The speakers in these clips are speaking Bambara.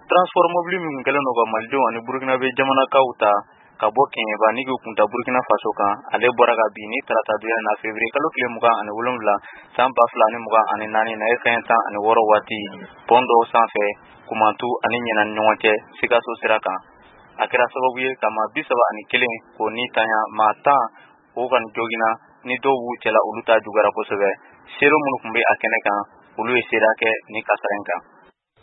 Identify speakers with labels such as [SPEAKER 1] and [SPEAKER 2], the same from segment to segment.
[SPEAKER 1] transport mobile min kelen no ga Malidenw ani Burkina be jamana kauta ka bɔ Keɲeba ni kunta Burkina Faso kan ale bɔra ka bin ni tarata na février kalo tile 27 san 2024 na fɛn 16 waati pont dɔw sanfɛ Kumantu ani Ɲɛna ni ɲɔgɔn cɛ Sikaso sira kan a kɛra sababu ye ka maa 31 ko ni tanya maa 10 o kan jogina ni dɔw b'u cɛla olu ta jugara kosɛbɛ sero minnu tun bɛ a kɛnɛ kan olu ye sera kɛ ni kasara in kan.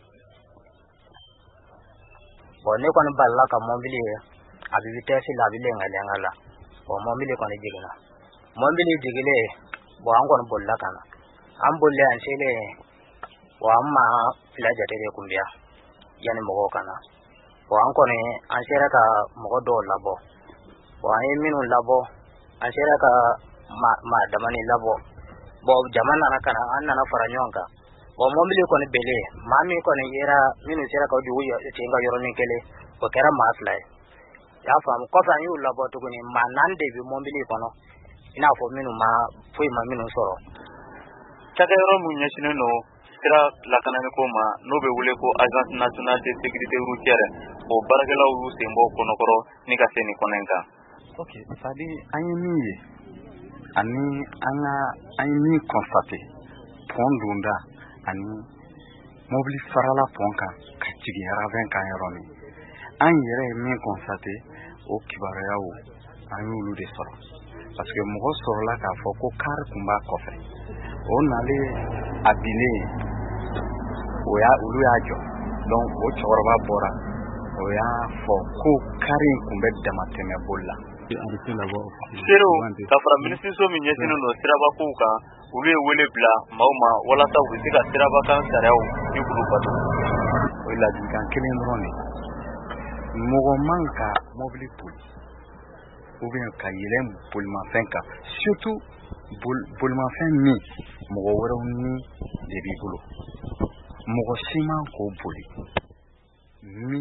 [SPEAKER 2] Bon ne kɔni balila ka mobili ye a bɛ vitesse la a bɛ lenga la bon mobili kɔni jiginna mobili jigilen bon an kɔni bolila ka na an bolilen an selen bon an ma fila jate de kunbiya yani mɔgɔw kana bon an kɔni an sera ka mɔgɔ dɔw labɔ bon an ye minnu labɔ an sera ka ma damani labɔ bon jama nana kana an nana fara ɲɔgɔn kan bon mobili kɔni bele maa min kɔni yera minnu sera ka dugu ten ka yɔrɔnin kelen o kɛra maa fila ye y'a faamu kɔfɛ an y'u labɔ tuguni maa 4 de bɛ mobili kɔnɔ i n'a fɔ minnu ma foyi ma minnu sɔrɔ.
[SPEAKER 1] Cakɛyɔrɔ mun ɲɛsinnen don sira lakananiko ma n'o bɛ wele ko agence nationale de sécurité routière o baarakɛlaw y'u sen bɔ kɔnɔkɔrɔ ni ka se nin kɔnɔ in kan.
[SPEAKER 3] Ok, c'est à dire an ye min ye ani an ye min constaté pont donda ani mobili farala pont kan ka jigin ravin kan yɔrɔ min an yɛrɛ ye min constaté o kibaruyaw an y'olu de sɔrɔ parce que mɔgɔ sɔrɔla k'a fɔ ko car tun b'a kɔfɛ o nalen a binnen olu y'a jɔ donc o cɛkɔrɔba bɔra o y'a fɔ ko car in tun bɛ damatɛmɛ boli la.
[SPEAKER 1] Serew ka fara minisiriso min ɲɛsinnen don sirabakow kan olu ye wele bila maaw ma walasa u bɛ se ka sirabakan sariyaw ni k'olu bato.
[SPEAKER 3] O ye ladilikan kelen dɔrɔn de mɔgɔ man ka mobili boli ou bien ka yɛlɛn bolimafɛn kan surtout bolimafɛn min mɔgɔ wɛrɛw ni de b'i bolo mɔgɔ si man k'o boli min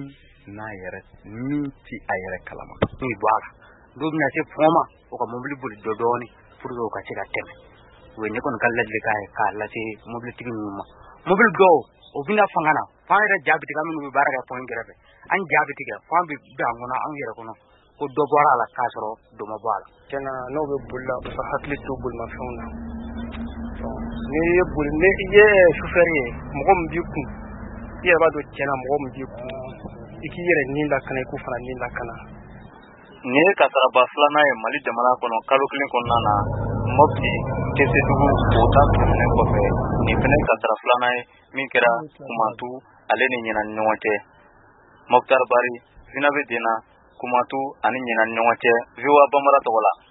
[SPEAKER 3] ti a yɛrɛ kalama
[SPEAKER 2] n'o bɔ a la dɔw bɛna se pont ma o ka mobili boli dɔɔnin pour que o ka se ka tɛmɛ o ye ne kɔni ka ladilikan ye k'a lase mobilitigi ninnu ma mobili dɔw o bɛna fanga na f'an yɛrɛ ja bɛ tigɛ minnu bɛ baara kɛ pont in kɛrɛfɛ an ja bɛ tigɛ f'an bɛ dan kɔnɔ an yɛrɛ kɔnɔ ko dɔ bɔra a la k'a sɔrɔ dɔ ma bɔ a la.
[SPEAKER 4] Tiɲɛna n'aw bɛ boli la u ka hakili to bolimafɛnw na n'i ye boli ni i ye chauffeur ye mɔgɔ min b'i kun i yɛrɛ b'a dɔn tiɲɛna mɔgɔ min b'i kun i k'i yɛrɛ ni lakana i k'u fana ni lakana.
[SPEAKER 1] Nin ye kasaraba filanan ye Mali jamana kɔnɔ kalo kelen kɔnɔna na Mopti Kesedugu o ta tɛmɛnen kɔfɛ nin fɛnɛ kasara filanan ye min kɛra Kumantu ale ni Ɲɛna ni ɲɔgɔn cɛ. Mokhtar Bari Sinabe Dena Kumantu ani Ɲɛna ni ɲɔgɔn cɛ VOA Bambara tɔgɔ la.